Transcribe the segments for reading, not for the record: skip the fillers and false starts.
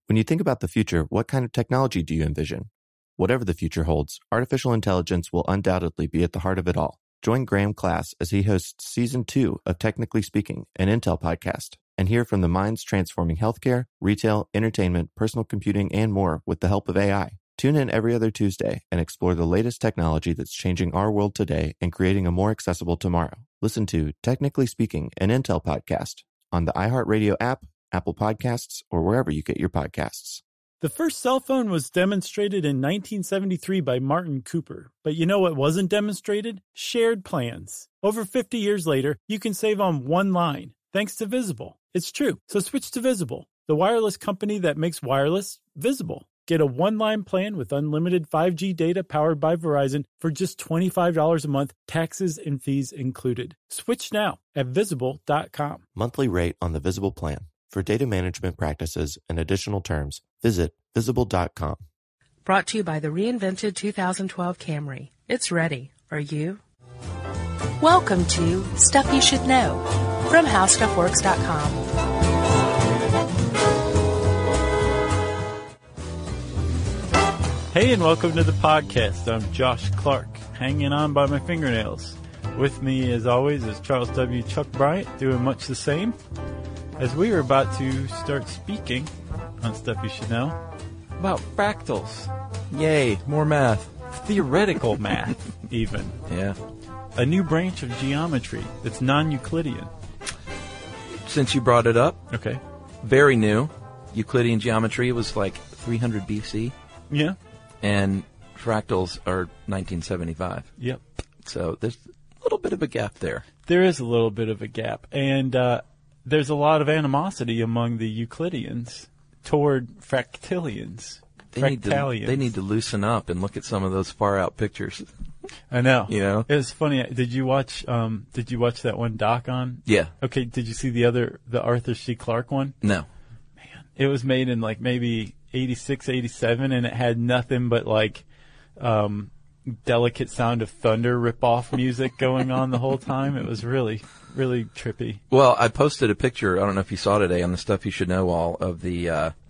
When you think about the future, what kind of technology do you envision? Whatever the future holds, artificial intelligence will undoubtedly be at the heart of it all. Join Graham Class as he hosts Season 2 of Technically Speaking, an Intel podcast, and hear from the minds transforming healthcare, retail, entertainment, personal computing, and more with the help of AI. Tune in every other Tuesday and explore the latest technology that's changing our world today and creating a more accessible tomorrow. Listen to Technically Speaking, an Intel podcast on the iHeartRadio app, Apple Podcasts, or wherever you get your podcasts. The first cell phone was demonstrated in 1973 by Martin Cooper. But you know what wasn't demonstrated? Shared plans. Over 50 years later, you can save on one line, thanks to Visible. It's true. So switch to Visible, the wireless company that makes wireless visible. Get a one-line plan with unlimited 5G data powered by Verizon for just $25 a month, taxes and fees included. Switch now at Visible.com. Monthly rate on the Visible plan. For data management practices and additional terms, visit Visible.com. Brought to you by the reinvented 2012 Camry. It's ready. Are you? Welcome to Stuff You Should Know from HowStuffWorks.com. Hey, and welcome to the podcast. I'm Josh Clark, hanging on by my fingernails. With me, as always, is Charles W. Chuck Bryant, doing much the same. As we are about to start speaking on Stuff You Should Know about fractals. Yay, more math. Theoretical math, even. Yeah. A new branch of geometry that's non-Euclidean. Since you brought it up, Okay. very new. Euclidean geometry was like 300 BC, Yeah. and fractals are 1975. Yep. So there's a little bit of a gap there. There is a little bit of a gap. And there's a lot of animosity among the Euclideans toward fractalians. They need to loosen up and look at some of those far out pictures. I know. You know? It was funny. Did you watch that one doc on? Yeah. Okay, did you see the Arthur C. Clarke one? No. Man, it was made in like maybe 86, 87, and it had nothing but like Delicate Sound of Thunder rip-off music going on the whole time. It was really, really trippy. Well, I posted a picture, I don't know if you saw today, on the Stuff You Should Know wall of the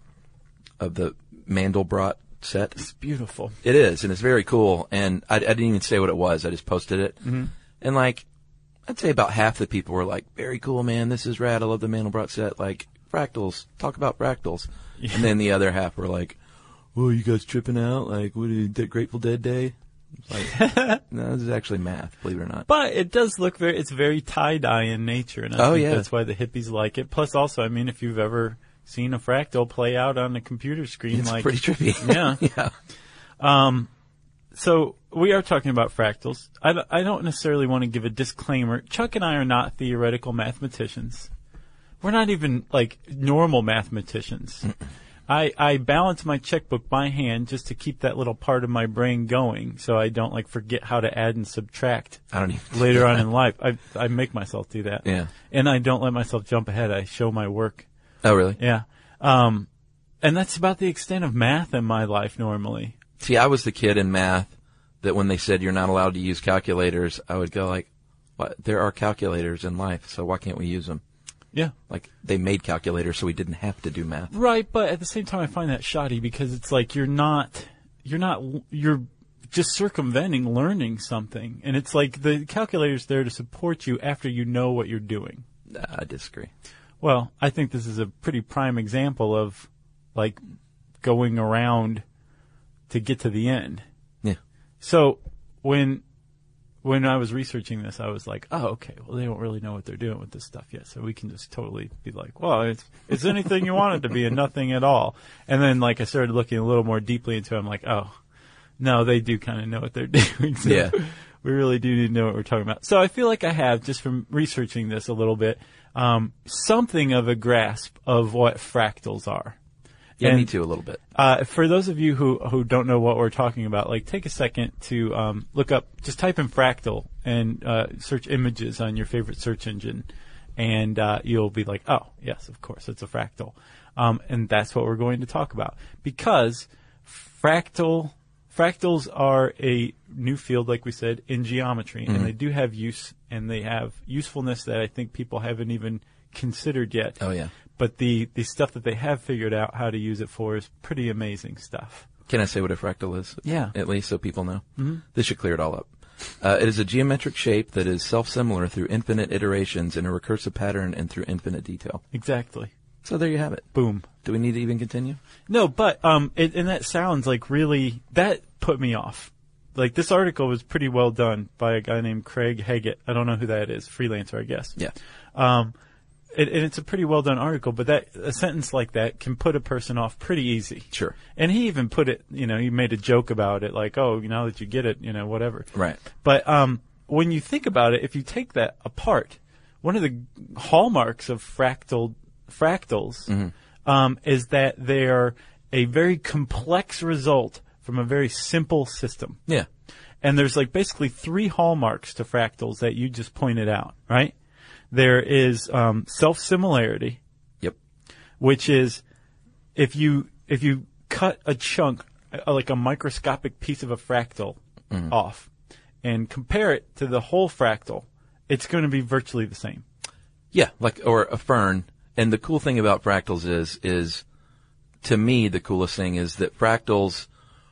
Mandelbrot set. It's beautiful. It is, and it's very cool. And I didn't even say what it was. I just posted it. Mm-hmm. And like, I'd say about half the people were like, very cool, man. This is rad. I love the Mandelbrot set. Like, fractals. Talk about fractals. Yeah. And then the other half were like, oh, you guys tripping out? Like, what are you, Grateful Dead Day? Like, no, this is actually math, believe it or not. But it does look it's very tie-dye in nature. And I think that's why the hippies like it. Plus also, I mean, if you've ever seen a fractal play out on a computer screen, it's pretty trippy. Yeah. Yeah. So we are talking about fractals. I don't necessarily want to give a disclaimer. Chuck and I are not theoretical mathematicians. We're not even like normal mathematicians. I balance my checkbook by hand just to keep that little part of my brain going, so I don't like forget how to add and subtract. I don't even later on in life. I make myself do that. Yeah. And I don't let myself jump ahead. I show my work. Oh, really? Yeah. And that's about the extent of math in my life normally. See, I was the kid in math that when they said you're not allowed to use calculators, I would go like, what? There are calculators in life, so why can't we use them? Yeah. Like, they made calculators so we didn't have to do math. Right, but at the same time I find that shoddy because it's like you're just circumventing learning something. And it's like the calculator's there to support you after you know what you're doing. I disagree. Well, I think this is a pretty prime example of like going around to get to the end. Yeah. So when I was researching this, I was like, oh, okay, well, they don't really know what they're doing with this stuff yet, so we can just totally be like, well, it's anything you want it to be and nothing at all. And then, like, I started looking a little more deeply into it. I'm like, oh, no, they do kind of know what they're doing. So yeah. We really do need to know what we're talking about. So I feel like I have, just from researching this a little bit, something of a grasp of what fractals are. Yeah, and, me too, a little bit. For those of you who don't know what we're talking about, like, take a second to look up, just type in fractal and search images on your favorite search engine, and you'll be like, oh, yes, of course, it's a fractal. And that's what we're going to talk about. Because fractals are a new field, like we said, in geometry, and they do have use, and they have usefulness that I think people haven't even considered yet. Oh, yeah. But the stuff that they have figured out how to use it for is pretty amazing stuff. Can I say what a fractal is? Yeah. At least so people know. Mm-hmm. This should clear it all up. It is a geometric shape that is self-similar through infinite iterations in a recursive pattern and through infinite detail. Exactly. So there you have it. Boom. Do we need to even continue? No, but and that sounds like really, that put me off. Like, this article was pretty well done by a guy named Craig Haggett. I don't know who that is. Freelancer, I guess. Yeah. And it's a pretty well done article, but a sentence like that can put a person off pretty easy. Sure. And he even put it, he made a joke about it, like, oh, now that you get it, whatever. Right. But when you think about it, if you take that apart, one of the hallmarks of fractals is that they are a very complex result from a very simple system. Yeah. And there's like basically 3 hallmarks to fractals that you just pointed out, right? There is self-similarity. Yep. Which is if you cut a chunk, like a microscopic piece of a fractal off and compare it to the whole fractal, it's going to be virtually the same. Yeah, or a fern. And the cool thing about fractals is to me, the coolest thing is that fractals,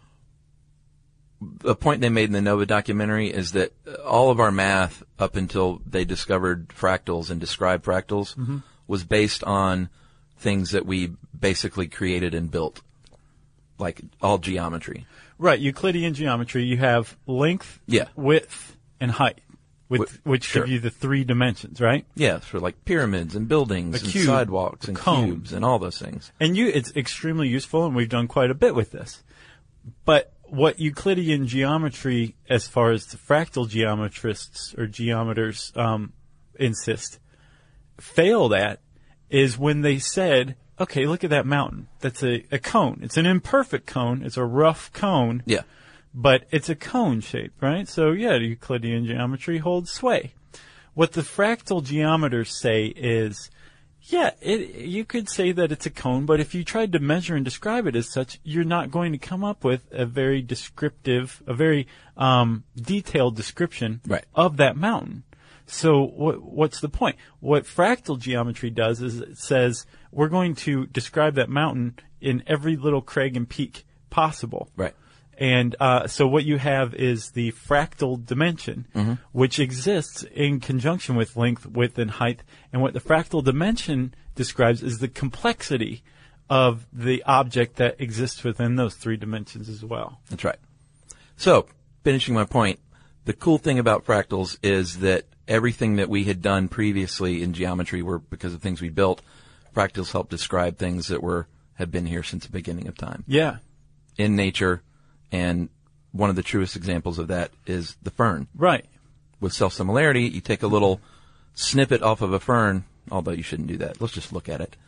the point they made in the Nova documentary is that all of our math up until they discovered fractals and described fractals was based on things that we basically created and built, like all geometry. Right, Euclidean geometry, you have length, width, and height, which sure. give you the 3 dimensions, right? Yeah, for like pyramids and buildings and cube, sidewalks and cone. cubes and all those things. And it's extremely useful, and we've done quite a bit with this. But what Euclidean geometry, as far as the fractal geometrists or geometers insist, failed at is when they said, okay, look at that mountain. That's a cone. It's an imperfect cone. It's a rough cone. Yeah. But it's a cone shape, right? So, yeah, Euclidean geometry holds sway. What the fractal geometers say is, yeah, you could say that it's a cone, but if you tried to measure and describe it as such, you're not going to come up with a very descriptive, a very detailed description of that mountain. So what's the point? What fractal geometry does is it says we're going to describe that mountain in every little crag and peak possible. Right. And so what you have is the fractal dimension, which exists in conjunction with length, width, and height. And what the fractal dimension describes is the complexity of the object that exists within those 3 dimensions as well. That's right. So, finishing my point, the cool thing about fractals is that everything that we had done previously in geometry were because of things we built. Fractals help describe things that have been here since the beginning of time. Yeah. In nature. And one of the truest examples of that is the fern. Right. With self-similarity, you take a little snippet off of a fern, although you shouldn't do that. Let's just look at it.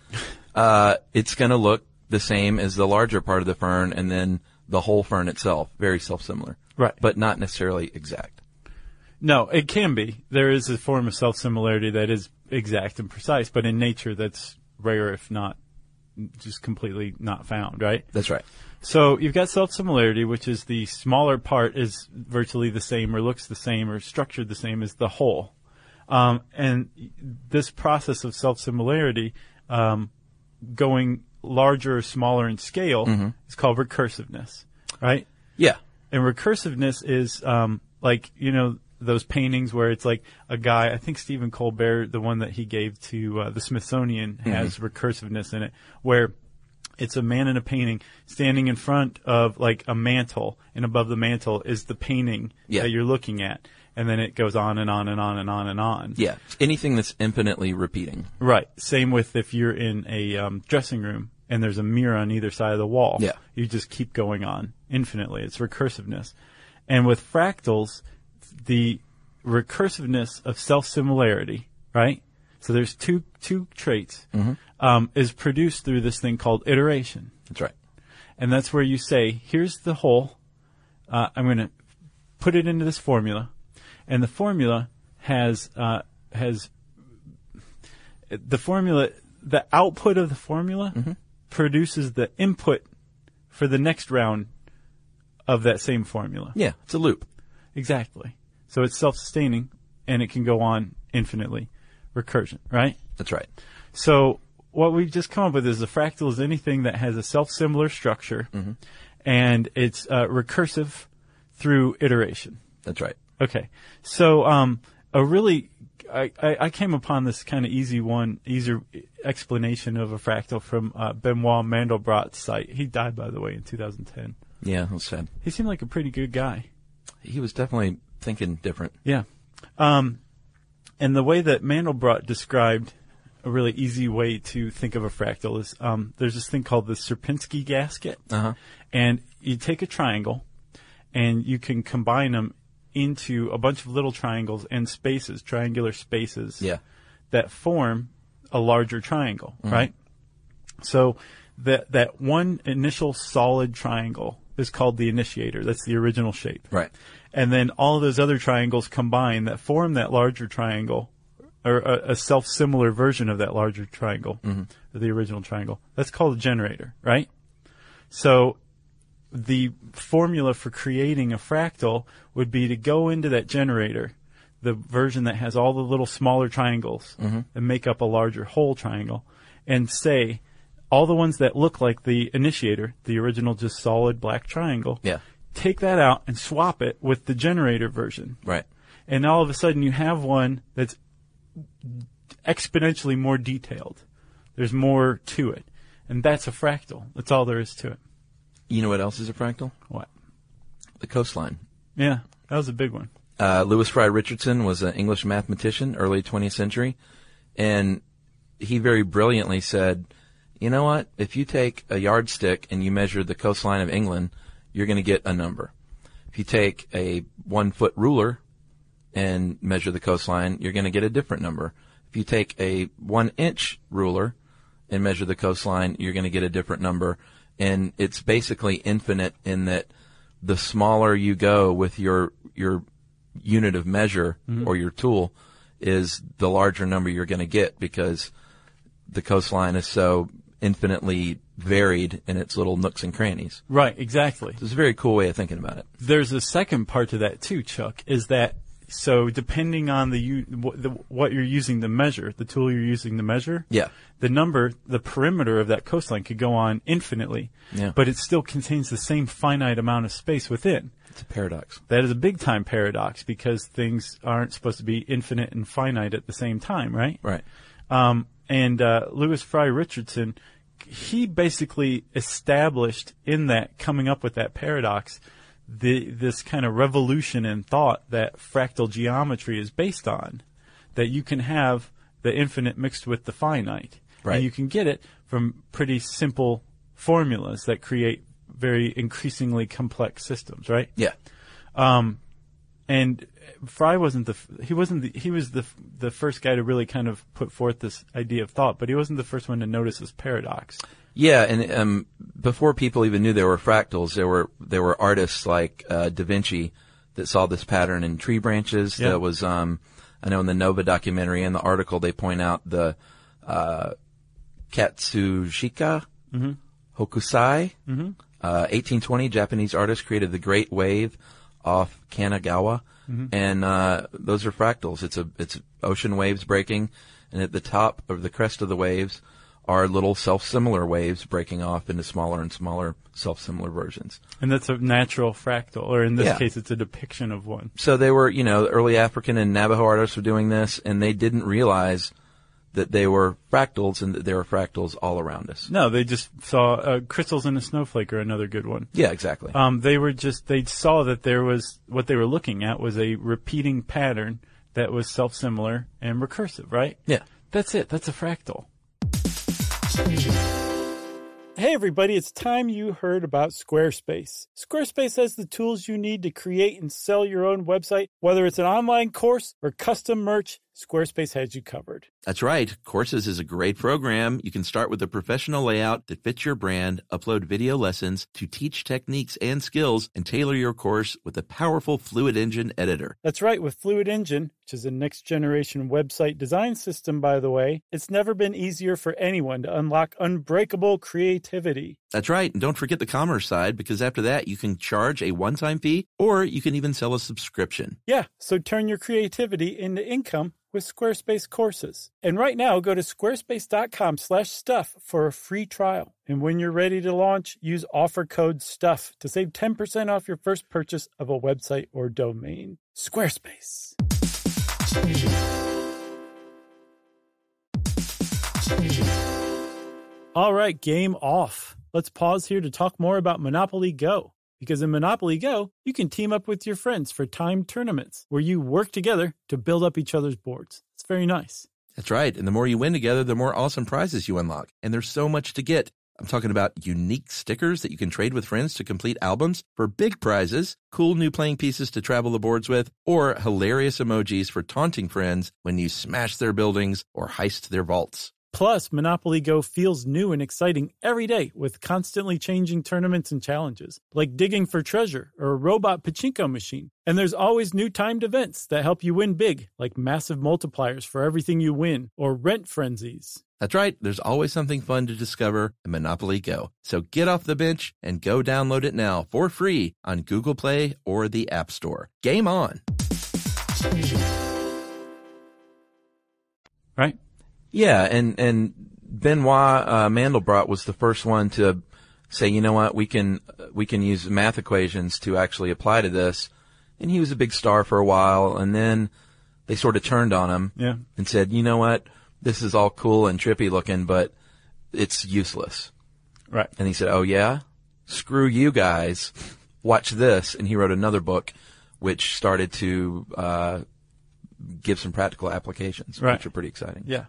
It's going to look the same as the larger part of the fern and then the whole fern itself. Very self-similar. Right. But not necessarily exact. No, it can be. There is a form of self-similarity that is exact and precise, but in nature that's rare, if not just completely not found, right? That's right. So you've got self-similarity, which is the smaller part is virtually the same or looks the same or structured the same as the whole. And this process of self-similarity, going larger or smaller in scale, is called recursiveness, right? Yeah. And recursiveness is those paintings where it's like a guy, I think Stephen Colbert, the one that he gave to the Smithsonian, has recursiveness in it, where it's a man in a painting standing in front of like a mantle, and above the mantle is the painting that you're looking at. And then it goes on and on and on and on and on. Yeah. Anything that's infinitely repeating. Right. Same with if you're in a dressing room and there's a mirror on either side of the wall. Yeah. You just keep going on infinitely. It's recursiveness. And with fractals, the recursiveness of self-similarity, right? So there's two traits, is produced through this thing called iteration. That's right. And that's where you say, here's the whole, I'm going to put it into this formula, and the formula has the output of the formula produces the input for the next round of that same formula. Yeah, it's a loop. Exactly. So it's self-sustaining, and it can go on infinitely. Recursion, right? That's right. So what we've just come up with is a fractal is anything that has a self-similar structure, and it's recursive through iteration. That's right. Okay. So I came upon this kind of easier explanation of a fractal from Benoit Mandelbrot's site. He died, by the way, in 2010. Yeah, that's sad. He seemed like a pretty good guy. He was definitely thinking different. Yeah. And the way that Mandelbrot described a really easy way to think of a fractal is there's this thing called the Sierpinski gasket. And you take a triangle, and you can combine them into a bunch of little triangles and spaces, triangular spaces, that form a larger triangle, right? So that one initial solid triangle is called the initiator. That's the original shape. Right. And then all of those other triangles combine that form that larger triangle, or a self-similar version of that larger triangle, or the original triangle. That's called a generator, right? So the formula for creating a fractal would be to go into that generator, the version that has all the little smaller triangles, and make up a larger whole triangle, and say all the ones that look like the initiator, the original just solid black triangle, take that out and swap it with the generator version. Right. And all of a sudden you have one that's exponentially more detailed. There's more to it. And that's a fractal. That's all there is to it. You know what else is a fractal? What? The coastline. Yeah, that was a big one. Lewis Fry Richardson was an English mathematician, early 20th century, and he very brilliantly said, you know what, if you take a yardstick and you measure the coastline of England, you're going to get a number. If you take a 1-foot ruler and measure the coastline, you're going to get a different number. If you take a 1-inch ruler and measure the coastline, you're going to get a different number. And it's basically infinite in that the smaller you go with your unit of measure or your tool is the larger number you're going to get, because the coastline is so infinitely varied in its little nooks and crannies. Right, exactly. It's a very cool way of thinking about it. There's a second part to that too, Chuck, is that so depending on what you're using to measure, the tool you're using to measure, the number, the perimeter of that coastline could go on infinitely, but it still contains the same finite amount of space within. It's a paradox. That is a big time paradox, because things aren't supposed to be infinite and finite at the same time, right? Right. And Lewis Fry Richardson, he basically established in that, coming up with that paradox, this kind of revolution in thought that fractal geometry is based on, that you can have the infinite mixed with the finite. Right. And you can get it from pretty simple formulas that create very increasingly complex systems, right? Yeah. And Fry was the first guy to really kind of put forth this idea of thought, but he wasn't the first one to notice this paradox. Yeah, and before people even knew there were fractals, there were artists like Da Vinci that saw this pattern in tree branches. Yeah. That was I know in the Nova documentary, in the article, they point out the Katsushika Hokusai. 1820 Japanese artist created the Great Wave off Kanagawa, and those are fractals. It's ocean waves breaking, and at the top of the crest of the waves are little self-similar waves breaking off into smaller and smaller self-similar versions. And that's a natural fractal, or in this case, it's a depiction of one. So they were, early African and Navajo artists were doing this, and they didn't realize that they were fractals and that there were fractals all around us. No, they just saw crystals in a snowflake are another good one. Yeah, exactly. They saw that there was, what they were looking at was a repeating pattern that was self-similar and recursive, right? Yeah. That's it. That's a fractal. Hey everybody, it's time you heard about Squarespace. Squarespace has the tools you need to create and sell your own website. Whether it's an online course or custom merch, Squarespace has you covered. That's right. Courses is a great program. You can start with a professional layout that fits your brand, upload video lessons to teach techniques and skills, and tailor your course with a powerful Fluid Engine editor. That's right. With Fluid Engine, which is a next-generation website design system, by the way, it's never been easier for anyone to unlock unbreakable creativity. That's right. And don't forget the commerce side, because after that, you can charge a one-time fee, or you can even sell a subscription. Yeah, so turn your creativity into income with Squarespace courses. And right now, go to squarespace.com/stuff for a free trial. And when you're ready to launch, use offer code STUFF to save 10% off your first purchase of a website or domain. Squarespace. All right, game off. Let's pause here to talk more about Monopoly Go. Because in Monopoly Go, you can team up with your friends for timed tournaments where you work together to build up each other's boards. It's very nice. That's right. And the more you win together, the more awesome prizes you unlock. And there's so much to get. I'm talking about unique stickers that you can trade with friends to complete albums for big prizes, cool new playing pieces to travel the boards with, or hilarious emojis for taunting friends when you smash their buildings or heist their vaults. Plus, Monopoly Go feels new and exciting every day with constantly changing tournaments and challenges, like digging for treasure or a robot pachinko machine. And there's always new timed events that help you win big, like massive multipliers for everything you win or rent frenzies. That's right. There's always something fun to discover in Monopoly Go. So get off the bench and go download it now for free on Google Play or the App Store. Game on. Right? Yeah, and Benoit Mandelbrot was the first one to say, you know what, we can use math equations to actually apply to this. And he was a big star for a while, and then they sort of turned on him and said, you know what, this is all cool and trippy looking, but it's useless. Right. And he said, oh yeah? Screw you guys. Watch this. And he wrote another book which started to give some practical applications, which are pretty exciting. Yeah.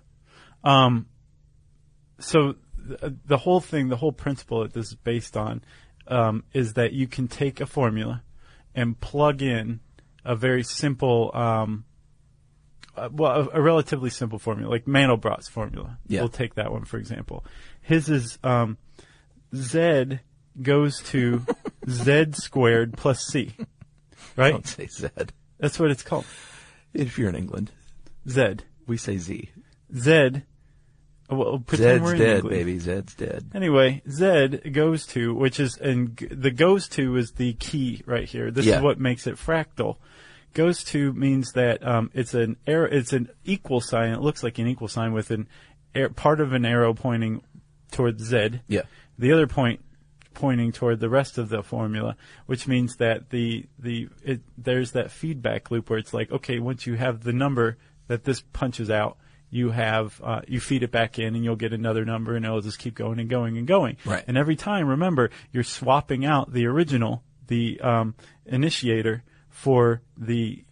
So the whole thing, the whole principle that this is based on, is that you can take a formula and plug in a very simple, a relatively simple formula, like Mandelbrot's formula. Yeah. We'll take that one, for example. His is, Z goes to Z squared plus C. Right? Don't say Z. That's what it's called. If you're in England. Z. We say Z. Z. Well, pretend Zed's we're in dead, England. baby. Zed's dead. Anyway, Z goes to, which is, and the goes to is the key right here. This is what makes it fractal. Goes to means that it's an arrow, it's an equal sign. It looks like an equal sign with an part of an arrow pointing toward Z. Yeah. The other point pointing toward the rest of the formula, which means that there's that feedback loop where it's like, okay, once you have the number that this punches out, you have, you feed it back in and you'll get another number and it'll just keep going and going and going. Right. And every time, remember, you're swapping out the original, the initiator for the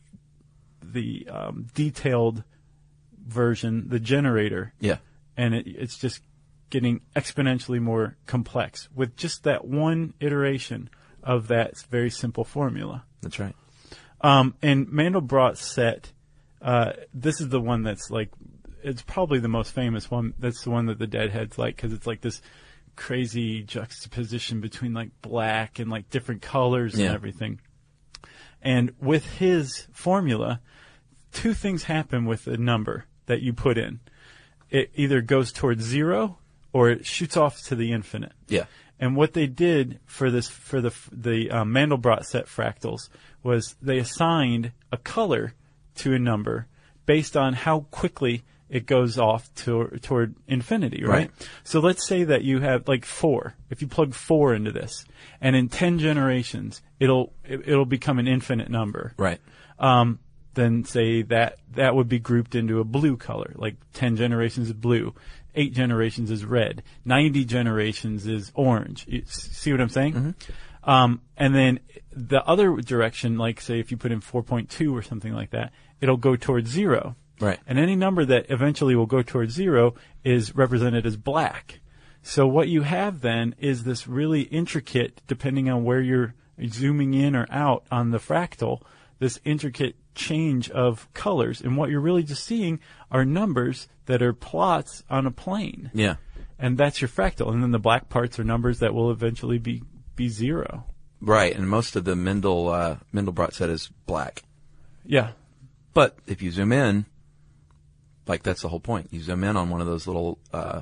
detailed version, the generator. Yeah. And it's just getting exponentially more complex with just that one iteration of that very simple formula. That's right. And Mandelbrot's set, this is the one that's like, it's probably the most famous one. That's the one that the Deadheads like, because it's like this crazy juxtaposition between like black and like different colors and everything. And with his formula, two things happen with the number that you put in. It either goes towards zero or it shoots off to the infinite. Yeah. And what they did for this, for the Mandelbrot set fractals was they assigned a color to a number based on how quickly it goes off toward infinity, right? So let's say that you have like 4. If you plug 4 into this, and in 10 generations, it'll become an infinite number. Right. Then say that would be grouped into a blue color, like 10 generations is blue, 8 generations is red, 90 generations is orange. You see what I'm saying? Mm-hmm. And then the other direction, like say if you put in 4.2 or something like that, it'll go towards 0. Right. And any number that eventually will go towards 0 is represented as black. So what you have then is this really intricate, depending on where you're zooming in or out on the fractal, this intricate change of colors. And what you're really just seeing are numbers that are plots on a plane. Yeah. And that's your fractal. And then the black parts are numbers that will eventually be 0. Right. And most of the Mandelbrot set is black. Yeah. But if you zoom in, like that's the whole point. You zoom in on one of those little,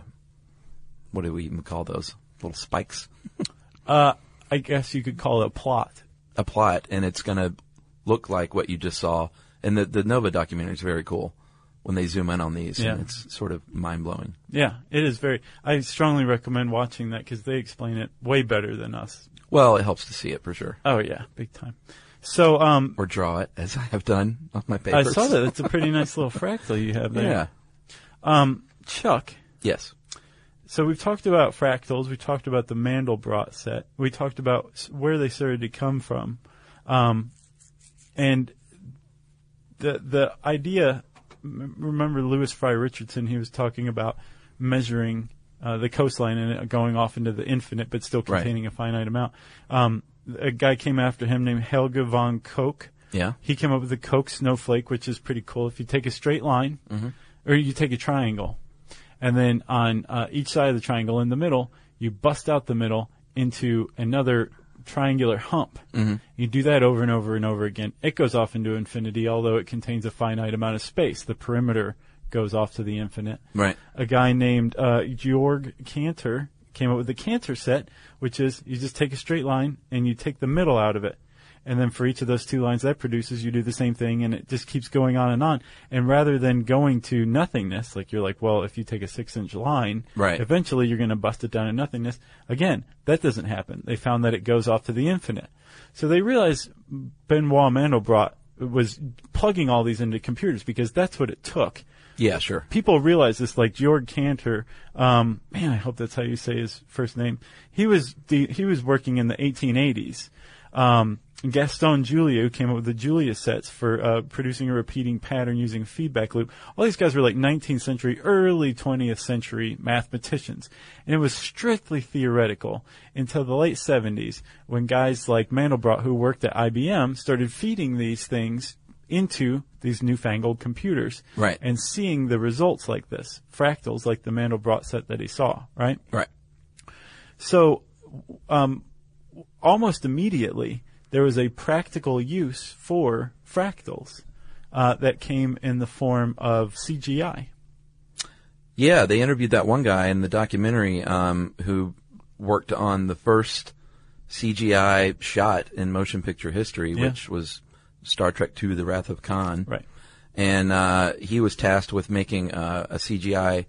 what do we even call those? Little spikes? I guess you could call it a plot. A plot, and it's going to look like what you just saw. And the Nova documentary is very cool. when they zoom in on these. Yeah. And it's sort of mind-blowing. Yeah, it is I strongly recommend watching that because they explain it way better than us. Well, it helps to see it for sure. Oh, yeah, big time. So, Or draw it, as I have done on my papers. I saw that. It's a pretty nice little fractal you have there. Yeah. Chuck, Yes. so we've talked about fractals. We talked about the Mandelbrot set. We talked about where they started to come from. And the idea, remember Louis Fry Richardson, he was talking about measuring the coastline and it going off into the infinite, but still containing a finite amount. A guy came after him named Helge von Koch. Yeah. He came up with the Koch snowflake, which is pretty cool. If you take a straight line, or you take a triangle, and then on each side of the triangle in the middle, you bust out the middle into another triangular hump. You do that over and over and over again. It goes off into infinity, although it contains a finite amount of space. The perimeter goes off to the infinite. Right. A guy named Georg Cantor came up with the Cantor set, which is you just take a straight line and you take the middle out of it. And then for each of those two lines that produces, you do the same thing, and it just keeps going on and on. And rather than going to nothingness, like you're like, well, if you take a 6-inch line, right, eventually you're going to bust it down to nothingness. Again, that doesn't happen. They found that it goes off to the infinite. So they realized Benoit Mandelbrot was plugging all these into computers because that's what it took. Yeah, sure. People realize this, like Georg Cantor. Man, I hope that's how you say his first name. He was working in the 1880s. Gaston Julia, who came up with the Julia sets for producing a repeating pattern using a feedback loop. All these guys were like 19th century, early 20th century mathematicians. And it was strictly theoretical until the late 70s when guys like Mandelbrot, who worked at IBM, started feeding these things into these newfangled computers. Right. And seeing the results like this, fractals like the Mandelbrot set that he saw, right? Right. So, almost immediately, there was a practical use for fractals that came in the form of CGI. Yeah, they interviewed that one guy in the documentary who worked on the first CGI shot in motion picture history, which was Star Trek II, The Wrath of Khan. Right. And he was tasked with making a CGI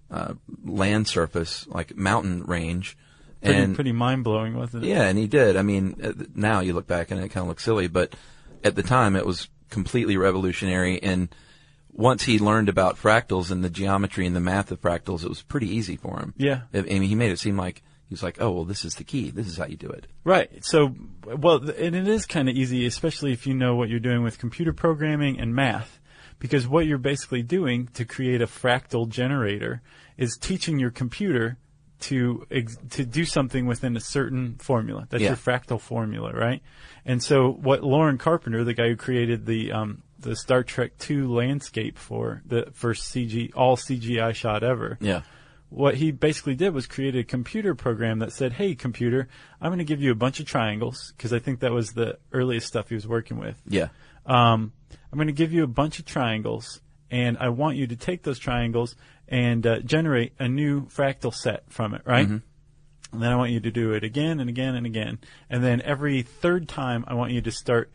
land surface, like mountain range. Pretty mind-blowing, wasn't it? Yeah, and he did. I mean, now you look back and it kind of looks silly, but at the time it was completely revolutionary. And once he learned about fractals and the geometry and the math of fractals, it was pretty easy for him. Yeah. I mean, he made it seem like he was like, oh, well, this is the key. This is how you do it. Right. So, well, and it is kind of easy, especially if you know what you're doing with computer programming and math, because what you're basically doing to create a fractal generator is teaching your computer to do something within a certain formula. That's your fractal formula, right? And so what Lauren Carpenter, the guy who created the Star Trek II landscape for the first all CGI shot ever. Yeah. What he basically did was create a computer program that said, hey, computer, I'm going to give you a bunch of triangles, because I think that was the earliest stuff he was working with. Yeah. I'm going to give you a bunch of triangles, and I want you to take those triangles and generate a new fractal set from it, right? Mm-hmm. And then I want you to do it again and again and again. And then every third time, I want you to start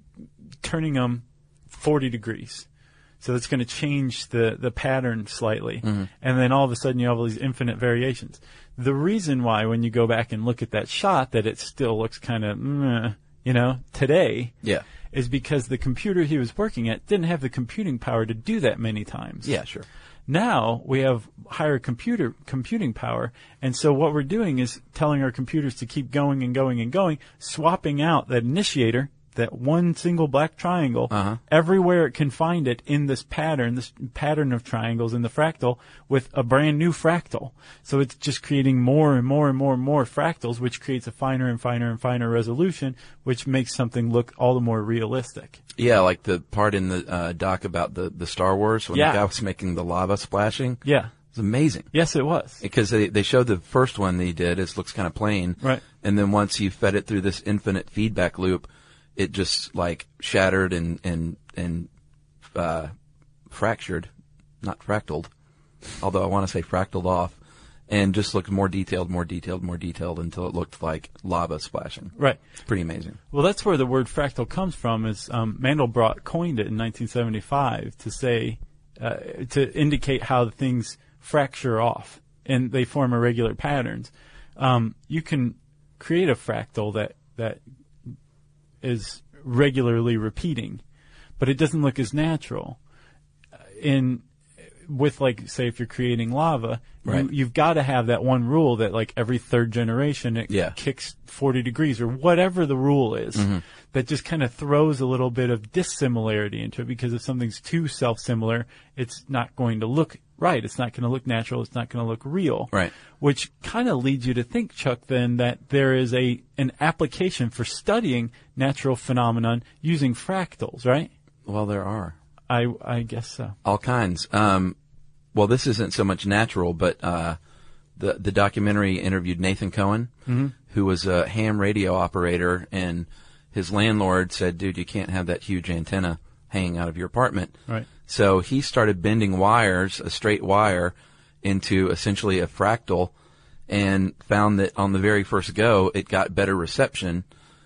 turning them 40 degrees. So that's going to change the pattern slightly. Mm-hmm. And then all of a sudden, you have all these infinite variations. The reason why, when you go back and look at that shot, that it still looks kind of, today, is because the computer he was working at didn't have the computing power to do that many times. Yeah, sure. Now we have higher computing power, and so what we're doing is telling our computers to keep going and going and going, swapping out that initiator, that one single black triangle, everywhere it can find it in this pattern of triangles in the fractal, with a brand new fractal. So it's just creating more and more and more and more fractals, which creates a finer and finer and finer resolution, which makes something look all the more realistic. Yeah, like the part in the doc about the Star Wars when the guy was making the lava splashing. Yeah. It was amazing. Yes, it was. Because they showed the first one they did. It looks kind of plain. Right. And then once you fed it through this infinite feedback loop, it just like shattered and fractured, not fractaled, although I want to say fractaled off, and just looked more detailed until it looked like lava splashing. Right. It's pretty amazing. Well, that's where the word fractal comes from. Is Mandelbrot coined it in 1975 to say to indicate how things fracture off and they form irregular patterns. You can create a fractal that is regularly repeating, but it doesn't look as natural. With, like, say, if you're creating lava, right, you've got to have that one rule that, like, every third generation it kicks 40 degrees or whatever the rule is, that just kind of throws a little bit of dissimilarity into it, because if something's too self-similar, it's not going to look right. It's not going to look natural. It's not going to look real. Right. Which kind of leads you to think, Chuck, then that there is an application for studying natural phenomenon using fractals, right? Well, there are. I guess so. All kinds. Well, this isn't so much natural, but the documentary interviewed Nathan Cohen, who was a ham radio operator, and his landlord said, dude, you can't have that huge antenna hanging out of your apartment. Right. So he started bending wires, a straight wire, into essentially a fractal, and found that on the very first go, it got better reception,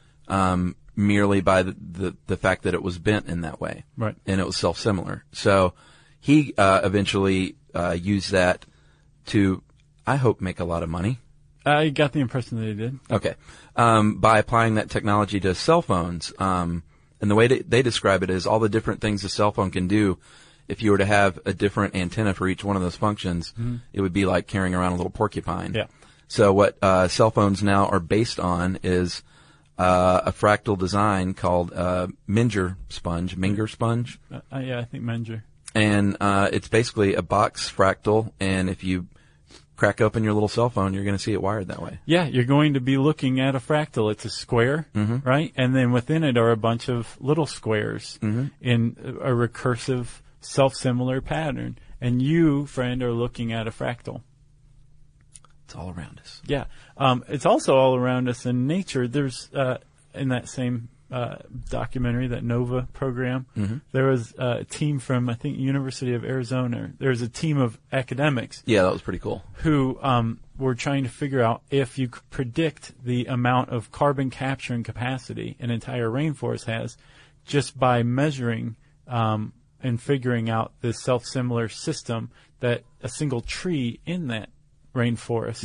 merely by the fact that it was bent in that way. Right. And it was self-similar. So he eventually used that to, I hope, make a lot of money. I got the impression that he did. Okay. By applying that technology to cell phones. And the way they describe it is all the different things a cell phone can do. If you were to have a different antenna for each one of those functions, it would be like carrying around a little porcupine. Yeah. So what cell phones now are based on is a fractal design called Menger sponge. Yeah, I think Menger. And it's basically a box fractal, and if you crack open your little cell phone, you're going to see it wired that way. Yeah, you're going to be looking at a fractal. It's a square, right? And then within it are a bunch of little squares in a recursive, self-similar pattern. And you, friend, are looking at a fractal. It's all around us. Yeah. It's also all around us in nature. There's, in that same documentary, that NOVA program, there was a team from, I think, University of Arizona. There's a team of academics. Yeah, that was pretty cool. Who were trying to figure out if you could predict the amount of carbon capturing capacity an entire rainforest has just by measuring and figuring out this self-similar system that a single tree in that rainforest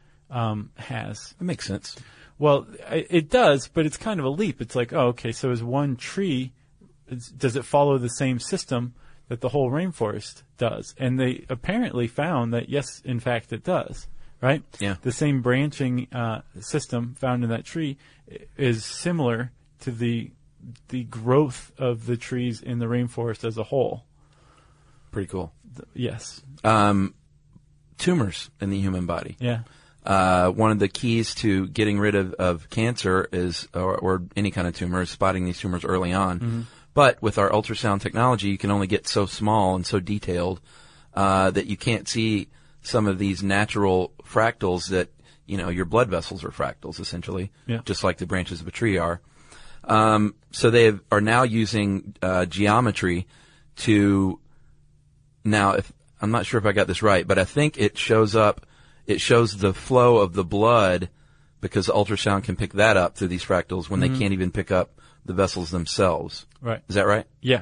has. That makes sense. Well, it does, but it's kind of a leap. It's like, oh, okay, so is one tree, does it follow the same system that the whole rainforest does? And they apparently found that, yes, in fact, it does, right? Yeah. The same branching system found in that tree is similar to the growth of the trees in the rainforest as a whole. Pretty cool. Yes. Tumors in the human body. Yeah. One of the keys to getting rid of cancer is, or any kind of tumor, is spotting these tumors early on. But with our ultrasound technology, you can only get so small and so detailed that you can't see some of these natural fractals that, you know, your blood vessels are fractals, essentially, just like the branches of a tree are. So they are now using geometry to, now, if I'm not sure if I got this right, but I think it shows the flow of the blood, because the ultrasound can pick that up through these fractals when they can't even pick up the vessels themselves. Right. Is that right? Yeah.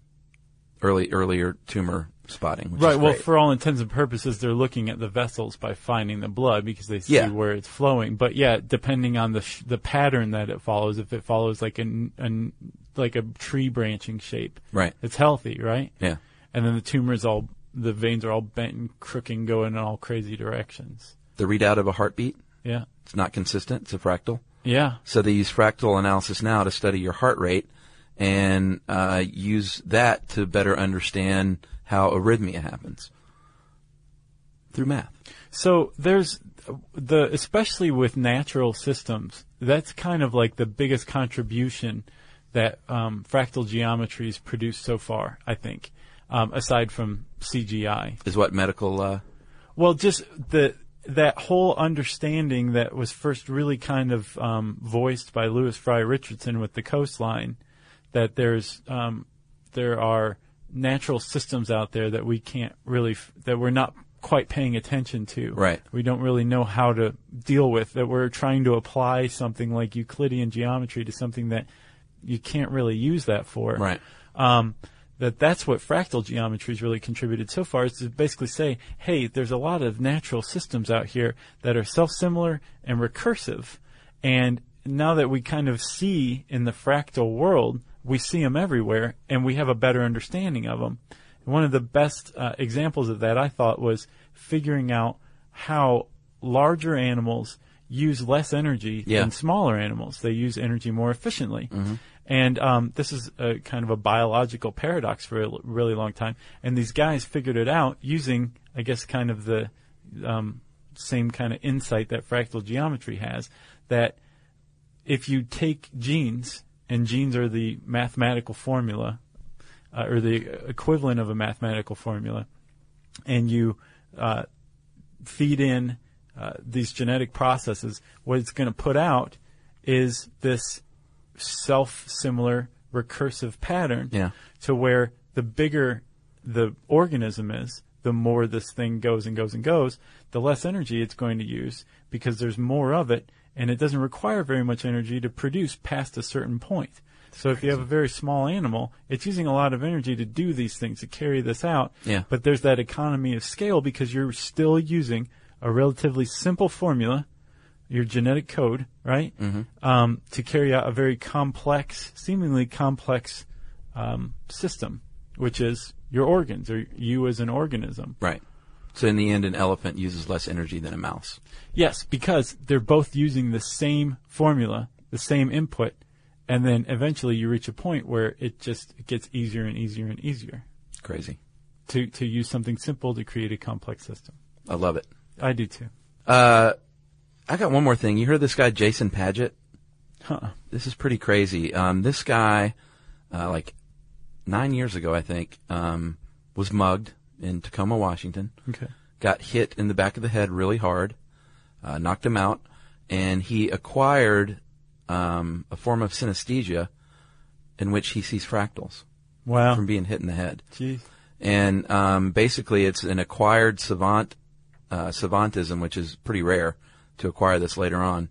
Earlier tumor spotting. Which right. is Well, great. for all intents and purposes, they're looking at the vessels by finding the blood because they see where it's flowing. But yeah, depending on the pattern that it follows, if it follows like a tree branching shape, right, it's healthy, right? Yeah. And then the veins are all bent and crooked, going in all crazy directions. The readout of a heartbeat. Yeah. It's not consistent. It's a fractal. Yeah. So they use fractal analysis now to study your heart rate and use that to better understand how arrhythmia happens through math. So there's especially with natural systems, that's kind of like the biggest contribution that fractal geometries produced so far, I think, aside from CGI. Is what medical... Well, just that whole understanding that was first really kind of voiced by Lewis Fry Richardson with the coastline, that there are natural systems out there that we can't really, that we're not quite paying attention to. Right. We don't really know how to deal with, that we're trying to apply something like Euclidean geometry to something that you can't really use that for. Right. that's what fractal geometry has really contributed so far, is to basically say, hey, there's a lot of natural systems out here that are self-similar and recursive. And now that we kind of see in the fractal world, we see them everywhere, and we have a better understanding of them. One of the best examples of that, I thought, was figuring out how larger animals use less energy than smaller animals. They use energy more efficiently. Mm-hmm. And this is a kind of a biological paradox for a really long time. And these guys figured it out using, I guess, kind of the same kind of insight that fractal geometry has, that if you take genes, and genes are the mathematical formula, or the equivalent of a mathematical formula, and you feed in these genetic processes, what it's going to put out is this self-similar recursive pattern to where the bigger the organism is, the more this thing goes and goes and goes, the less energy it's going to use because there's more of it, and it doesn't require very much energy to produce past a certain point. So if you have a very small animal, it's using a lot of energy to do these things, to carry this out. Yeah. But there's that economy of scale because you're still using a relatively simple formula, your genetic code, right, to carry out a very complex, seemingly complex system, which is your organs, or you as an organism. Right. So in the end, an elephant uses less energy than a mouse. Yes, because they're both using the same formula, the same input, and then eventually you reach a point where it gets easier and easier and easier. Crazy. To use something simple to create a complex system. I love it. I do too. I got one more thing. You heard this guy, Jason Padgett? This is pretty crazy. This guy, like 9 years ago, I think, was mugged in Tacoma, Washington. Okay. Got hit in the back of the head really hard, knocked him out, and he acquired a form of synesthesia in which he sees fractals. Wow. From being hit in the head. Jeez. And basically it's an acquired savantism, which is pretty rare to acquire this later on.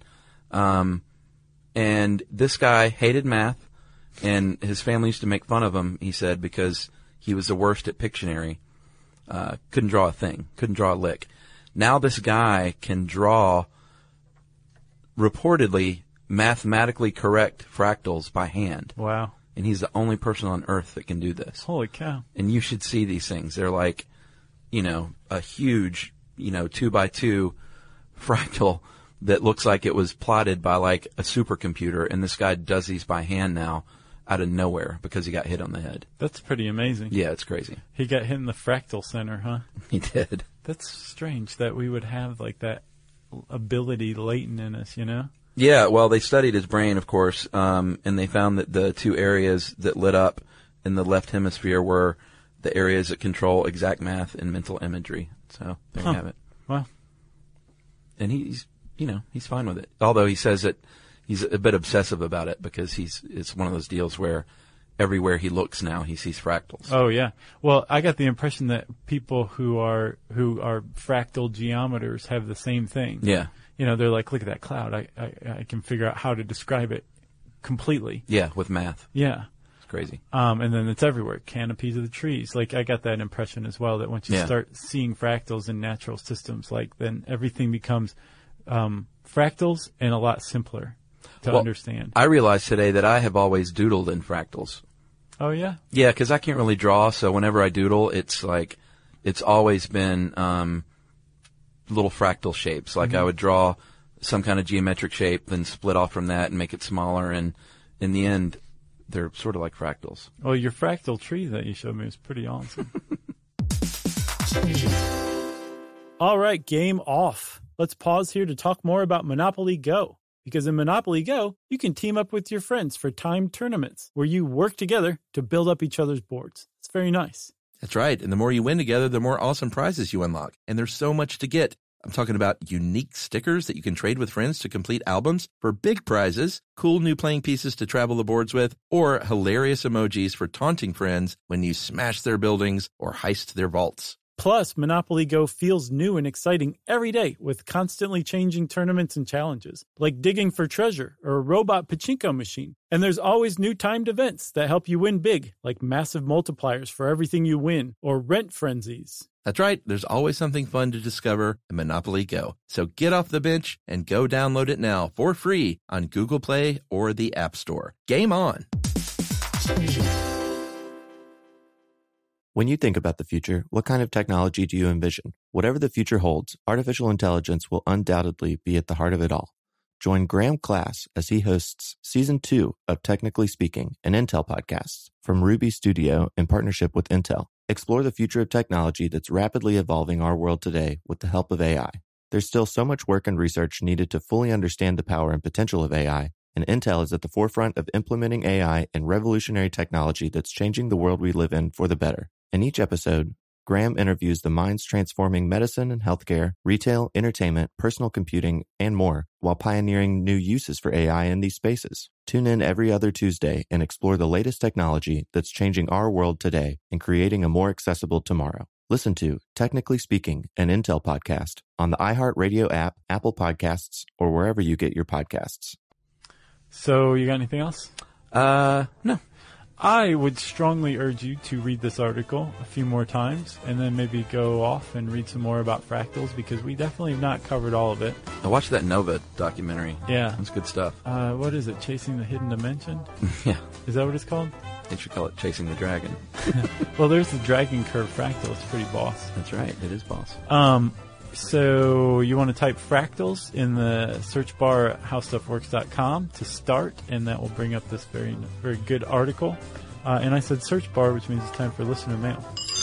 And this guy hated math, and his family used to make fun of him, he said, because he was the worst at Pictionary. Couldn't draw a thing, couldn't draw a lick. Now this guy can draw reportedly mathematically correct fractals by hand. Wow. And he's the only person on earth that can do this. Holy cow. And you should see these things. They're like, a huge, 2x2 fractal that looks like it was plotted by like a supercomputer, and this guy does these by hand now out of nowhere because he got hit on the head. That's pretty amazing. Yeah, it's crazy. He got hit in the fractal center, huh? He did. That's strange that we would have like that ability latent in us, Yeah, well, they studied his brain, of course, and they found that the two areas that lit up in the left hemisphere were the areas that control exact math and mental imagery. So there you have it. Wow. And he's fine with it. Although he says that he's a bit obsessive about it because it's one of those deals where everywhere he looks now he sees fractals. Oh yeah. Well, I got the impression that people who are fractal geometers have the same thing. Yeah. They're like, look at that cloud. I can figure out how to describe it completely. Yeah, with math. Yeah. It's crazy. And then it's everywhere. Canopies of the trees. Like, I got that impression as well, that once you start seeing fractals in natural systems, like, then everything becomes fractals and a lot simpler to understand. I realized today that I have always doodled in fractals. Oh, yeah? Yeah, because I can't really draw, so whenever I doodle, it's like, it's always been little fractal shapes. Like I would draw some kind of geometric shape, then split off from that and make it smaller, and in the end, they're sort of like fractals. Well, your fractal tree that you showed me was pretty awesome. All right, game off. Let's pause here to talk more about Monopoly Go. Because in Monopoly Go, you can team up with your friends for timed tournaments where you work together to build up each other's boards. It's very nice. That's right. And the more you win together, the more awesome prizes you unlock. And there's so much to get. I'm talking about unique stickers that you can trade with friends to complete albums for big prizes, cool new playing pieces to travel the boards with, or hilarious emojis for taunting friends when you smash their buildings or heist their vaults. Plus, Monopoly Go feels new and exciting every day with constantly changing tournaments and challenges, like digging for treasure or a robot pachinko machine. And there's always new timed events that help you win big, like massive multipliers for everything you win or rent frenzies. That's right. There's always something fun to discover in Monopoly Go. So get off the bench and go download it now for free on Google Play or the App Store. Game on! When you think about the future, what kind of technology do you envision? Whatever the future holds, artificial intelligence will undoubtedly be at the heart of it all. Join Graham Class as he hosts Season 2 of Technically Speaking, an Intel podcast from Ruby Studio in partnership with Intel. Explore the future of technology that's rapidly evolving our world today with the help of AI. There's still so much work and research needed to fully understand the power and potential of AI, and Intel is at the forefront of implementing AI and revolutionary technology that's changing the world we live in for the better. In each episode, Graham interviews the minds transforming medicine and healthcare, retail, entertainment, personal computing, and more, while pioneering new uses for AI in these spaces. Tune in every other Tuesday and explore the latest technology that's changing our world today and creating a more accessible tomorrow. Listen to Technically Speaking, an Intel podcast on the iHeartRadio app, Apple Podcasts, or wherever you get your podcasts. So, you got anything else? No. I would strongly urge you to read this article a few more times and then maybe go off and read some more about fractals because we definitely have not covered all of it. I watched that Nova documentary. Yeah. That's good stuff. What is it? Chasing the Hidden Dimension? Yeah. Is that what it's called? They should call it Chasing the Dragon. Well, there's the Dragon Curve fractal. It's pretty boss. That's right. It is boss. So you want to type fractals in the search bar at howstuffworks.com to start, and that will bring up this very, very good article. And I said search bar, which means it's time for listener mail.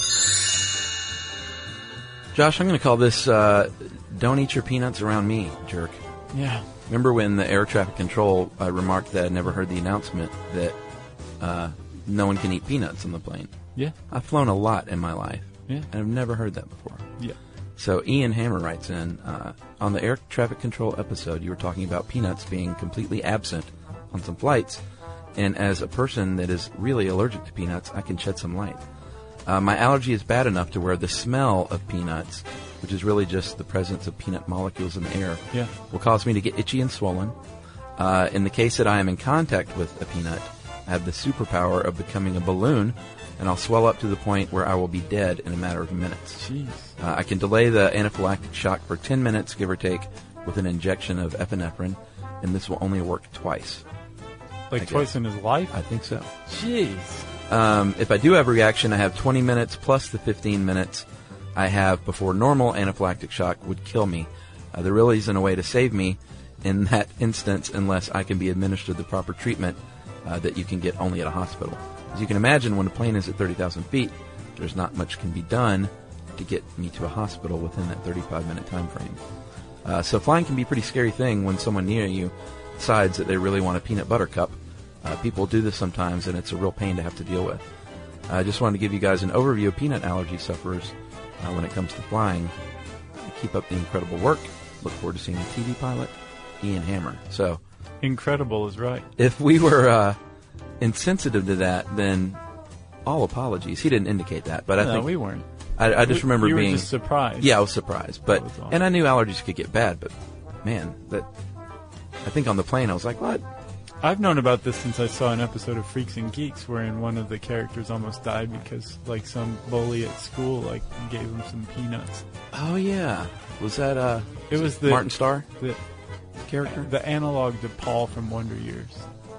Josh, I'm going to call this Don't Eat Your Peanuts Around Me, jerk. Yeah. Remember when the air traffic control remarked that I'd never heard the announcement that no one can eat peanuts on the plane? Yeah. I've flown a lot in my life. Yeah. And I've never heard that before. Yeah. So Ian Hammer writes in, on the air traffic control episode, you were talking about peanuts being completely absent on some flights. And as a person that is really allergic to peanuts, I can shed some light. My allergy is bad enough to where the smell of peanuts, which is really just the presence of peanut molecules in the air, will cause me to get itchy and swollen. In the case that I am in contact with a peanut, I have the superpower of becoming a balloon, and I'll swell up to the point where I will be dead in a matter of minutes. Jeez. I can delay the anaphylactic shock for 10 minutes, give or take, with an injection of epinephrine, and this will only work twice. Like twice in his life? I think so. Jeez. If I do have a reaction, I have 20 minutes plus the 15 minutes I have before normal anaphylactic shock would kill me. There really isn't a way to save me in that instance unless I can be administered the proper treatment that you can get only at a hospital. As you can imagine, when a plane is at 30,000 feet, there's not much can be done to get me to a hospital within that 35-minute time frame. So flying can be a pretty scary thing when someone near you decides that they really want a peanut butter cup. People do this sometimes, and it's a real pain to have to deal with. I just wanted to give you guys an overview of peanut allergy sufferers when it comes to flying. Keep up the incredible work. Look forward to seeing the TV pilot, Ian Hammer. So, incredible is right. If we were insensitive to that, then all apologies. He didn't indicate that, but I think we weren't. I just remember you being were just surprised. Yeah, I was surprised, but and I knew allergies could get bad, but man, I think on the plane I was like, what? I've known about this since I saw an episode of Freaks and Geeks wherein one of the characters almost died because some bully at school gave him some peanuts. Oh yeah, was that it was the Martin Starr the character, the analog to Paul from Wonder Years.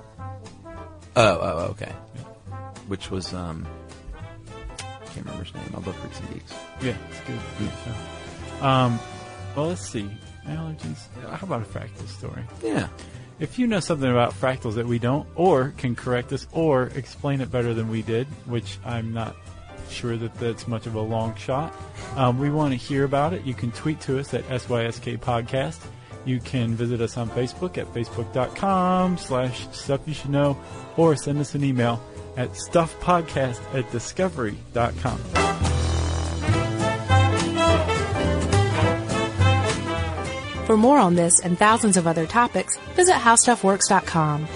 Oh, okay. Yeah. Which was I can't remember his name. I love Freaks and Geeks. Yeah, it's good. Yeah. Well, let's see. Allergies. How about a fractal story? Yeah. If you know something about fractals that we don't, or can correct us, or explain it better than we did, which I'm not sure that's much of a long shot, we want to hear about it. You can tweet to us at SYSK Podcast. You can visit us on Facebook at facebook.com/stuffyoushouldknow, or send us an email at stuffpodcast@discovery.com. For more on this and thousands of other topics, visit howstuffworks.com.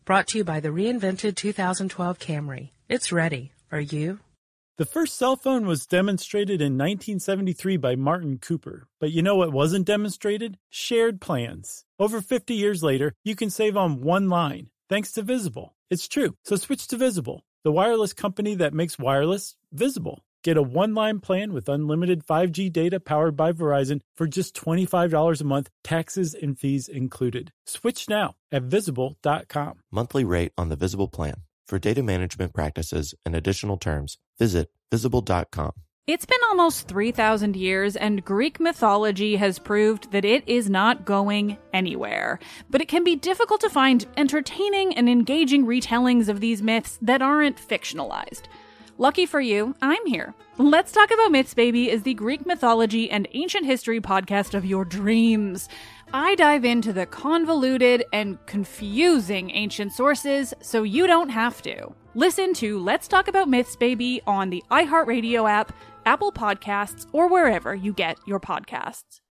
Brought to you by the reinvented 2012 Camry. It's ready. Are you? The first cell phone was demonstrated in 1973 by Martin Cooper. But you know what wasn't demonstrated? Shared plans. Over 50 years later, you can save on one line, thanks to Visible. It's true, so switch to Visible, the wireless company that makes wireless visible. Get a one-line plan with unlimited 5G data powered by Verizon for just $25 a month, taxes and fees included. Switch now at Visible.com. Monthly rate on the Visible plan. For data management practices and additional terms, visit Visible.com. It's been almost 3,000 years, and Greek mythology has proved that it is not going anywhere. But it can be difficult to find entertaining and engaging retellings of these myths that aren't fictionalized. Lucky for you, I'm here. Let's Talk About Myths, Baby is the Greek mythology and ancient history podcast of your dreams. I dive into the convoluted and confusing ancient sources so you don't have to. Listen to Let's Talk About Myths, Baby on the iHeartRadio app, Apple Podcasts, or wherever you get your podcasts.